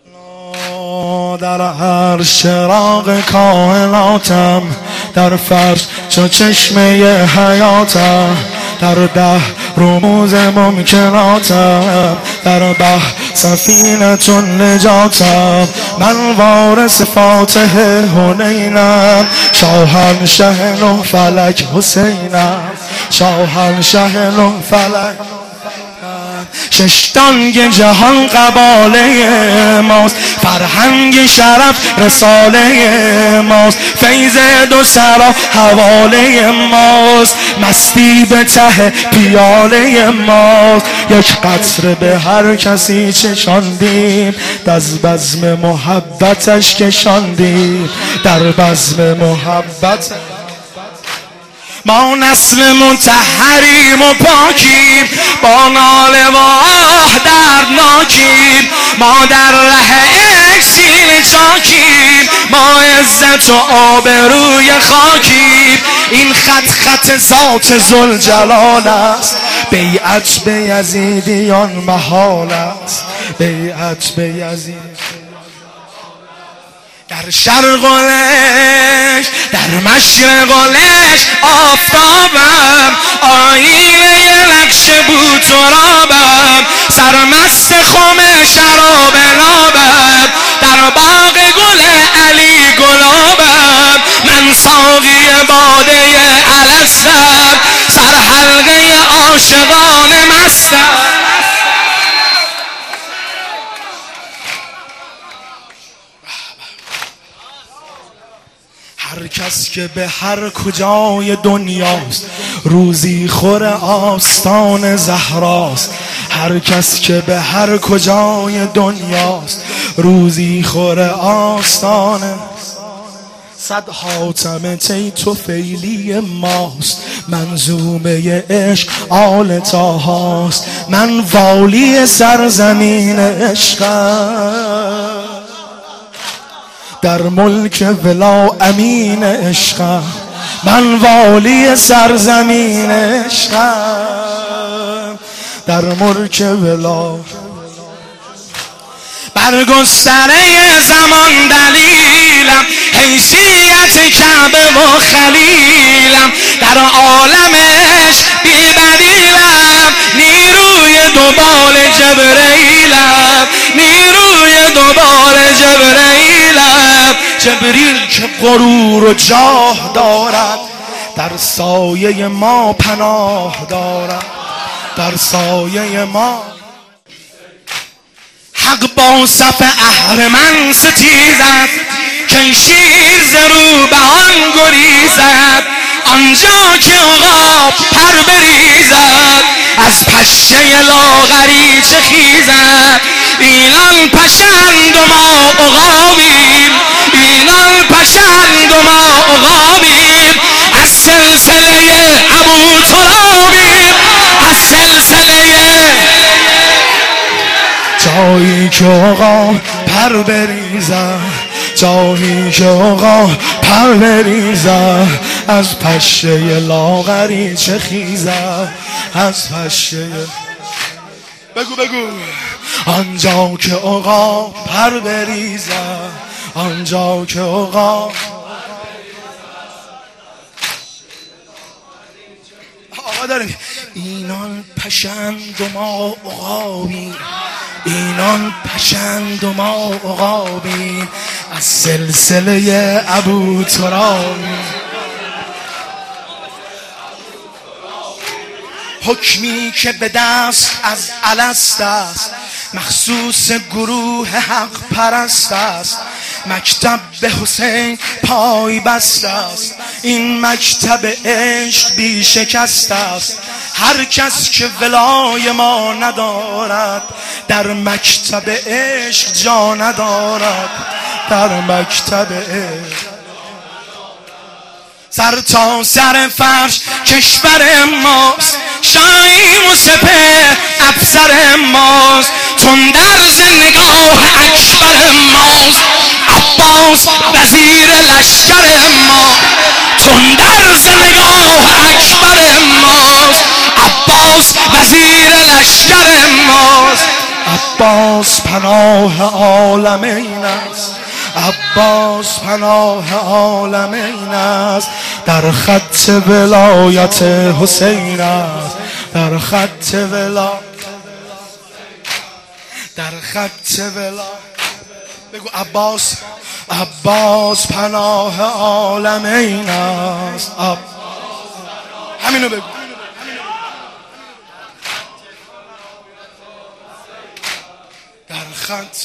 در هر چراغ کائناتم، در فرش چو چشمه حیاتم، در 10 رموز ممکناتم، در بحر سفینه چون نجاتم. من وارث فاتح حنینم، شاهنشه 9 فلک حسینم، شاهنشه 9 فلک. 6 دانگ جهان قباله ماست، فرهنگ شرف رساله ماست، فیض 2 سرا حواله ماست، مستی به ته پیاله ماست. یک قطره به هر کسی چشاندیم، از بزم محبتش کشاندیم، در بزم محبت. ما نسل مطهریم و پاکیم، با ناله و آه دردناکیم، ما در ره اکسیر چاکیم، ما عزت و آبروی خاکیم. این خط ذات ذوالجلال است، بیعت به یزیدیان محال است، بیعت به یزید. در شرقش در مشرقش آفتابم، آینه نقش بود ترابم، سرمست خم شراب نابم، در باغ گل علی گلابم. من ساقی باده الستم، سرحلقه عاشقان مستم. هر کس که به هر کجای دنیاست، روزی خور آستان زهراست. هر کس که به هر کجای دنیاست، روزی خور آستان. 100 حاتم طیطفیلی ماست، منظومه عشق آل طاهاست. من والی سرزمین عشقم، در ملک ولا امین عشقم. من والی سرزمین عشقم، در ملک ولا. بر گستره زمان دلیلم، حیثیت کعبه و خلیلم، در عالم عشق بی بدیلم، نیروی 2 بال جبرئیلم، نیروی 2 بال جبرئیلم. جبریل که غرور و جاه دارد، در سایه ما پناه دارد، در سایه ما. حق با صف اهرمن ستیزد، که شیر ز روبهان گریزد. آنجا که عقاب پر بریزد، از پشه لاغری چه خیزد. اینان پشند و ما عقابیم، اینان پشند و ما عقابیم. از سلسله ابو ترابیم، از سلسله. جایی که عقاب پر بریزد، جایی که عقاب پر بریزد، از پشه لاغری چه خیزد، از پشه. بگو بگو. آنجا که عقاب پر بریزد، آنجا که عقاب. آقا داریم. اینان پشند و ما عقابیم، اینان پشند و ما عقابیم، از سلسله ابو ترابیم. حکمی که به دست از الست است، مخصوص گروه حق پرست است. مکتب به حسین پای بست است، این مکتب عشق بی شکست است. هر کس که ولای ما ندارد، در مکتب عشق جا ندارد، در مکتب عشق. سر تا سر فرش کشور ماست، شاهیم و سپه افسر ماست. چون درز نگاه اکبر ماست، عباس وزیر لشکر ما. چون درز نگاه اکبر ماست، عباس وزیر لشکر ماست. عباس پناه پناه عالمین است، عباس پناه عالمین است. در خط ولایت حسین است، در خط ولایت، در خط ولایت. بگو عباس، عباس پناه عالمین است. همینو بگو. در خط،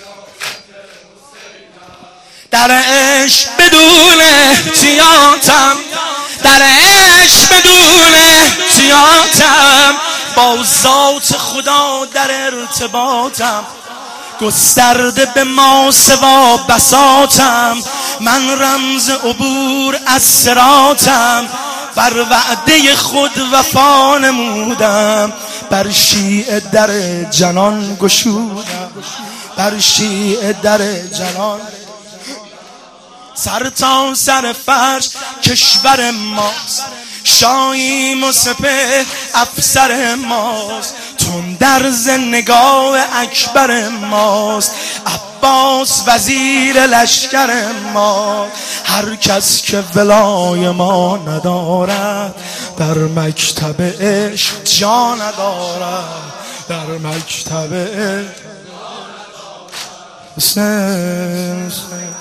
در عشق بدون احتیاطم، در عشق بدون احتیاطم، با ذات خدا در ارتباطم، گسترده به ما سوا بساطم. من رمز عبور از صراطم، بر وعده خود وفا نمودم، بر شیعه در جنان گشودم، بر شیعه در جنان. سر تا سر فرش کشور ماست، شاهیم و سپه افسر ماست، تون درز نگاه اکبر ماست، عباس وزیر لشکر ما. هر کس که ولای ما ندارد، در مکتب عشق جا ندارد، در مکتب عشق.